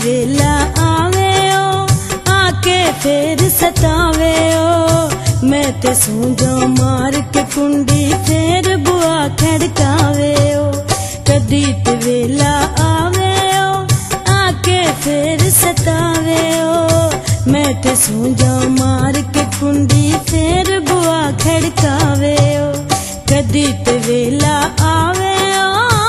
वेला आवे ओ आके फिर सतावे ओ। मैं ते सो जाऊं मार के कुंडी फिर बुआ खड़कावे ओ। कदी ते वेला आवे ओ आके फिर सतावे ओ। मैं ते सो जाऊं मार के कुंडी फिर बुआ खड़कावे ओ। कदी ते वेला आवे ओ।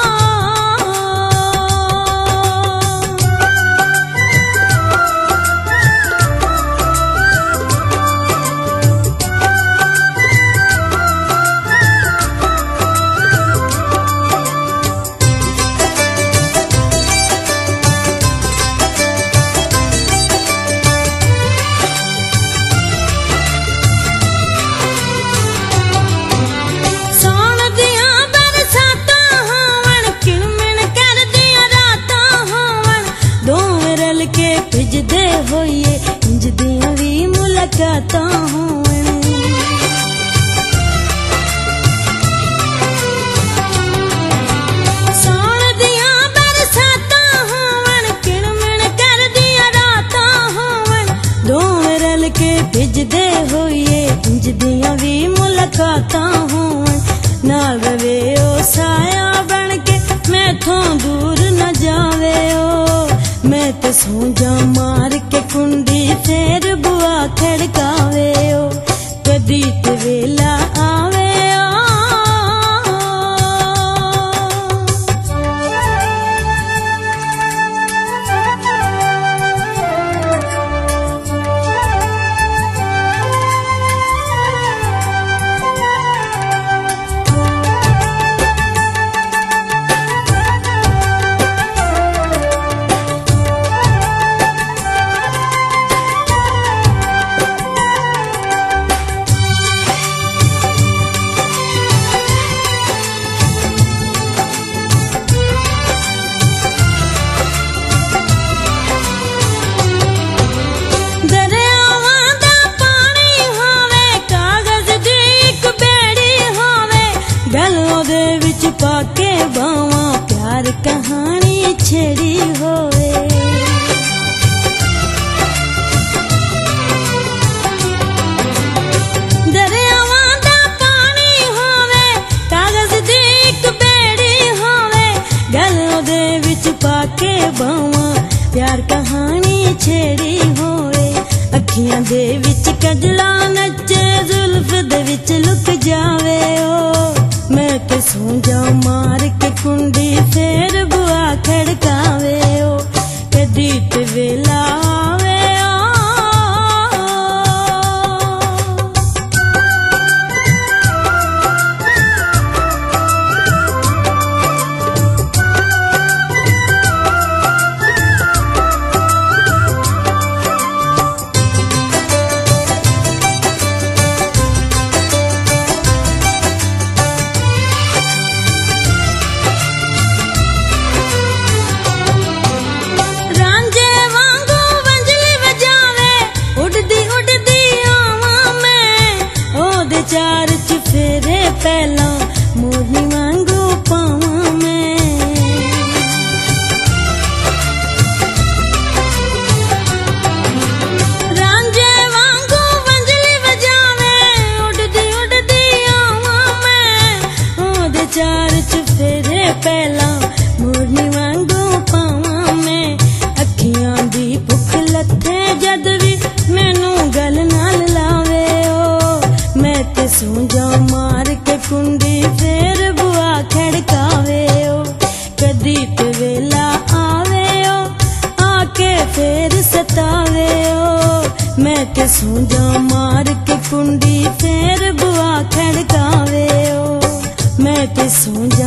भिजदे होइए इंज दियां वी मुलाकातां होण। सौण दियां बरसातां होवन किणमिण करदियां रातां होवन। दोवें रल के भिजदे होइए इंज दियां वी मुलाकातां होवन। नाल रवे ओ साया बन के मैथों दूर न जावे ओ। मैं ते सो जाऊं मार के कुंडी फिर बुआ खड़कावे ओ। कदी ते वेला आवे ओ। पाके बावा प्यार कहानी छेड़ी होवे। दरियावां दा पानी होवे कागज दी इक बेड़ी होवे। गल ओदे विच पाके बावा प्यार कहानी छेड़ी होवे। अखियां दे विच कजला नचे जुल्फ दे विच लुक जावे ओ। मैं ते सो जाऊं मार के कुंडी फिर बुआ खड़कावे ओ। कदी ते वेला आवे ओ। चार चुफेरे पहला मोरनी वांगू पावां मैं। रांझे वांगू वंजली बजावे उड़दी आवां मैं। ओदे चार चुफेरे पहला मोरनी वांगू पावां मैं। अखियां दी भुख लथे जद भी मैनू गल नाल लावे ओ। मैं ते सो जाऊं मार के कुंडी फिर बुआ खड़कावे ओ। कदी ते वेला आवे ओ आके फिर सतावे ओ। मैं ते सो जाऊं मार के कुंडी फिर बुआ खड़कावे ओ। मैं ते सो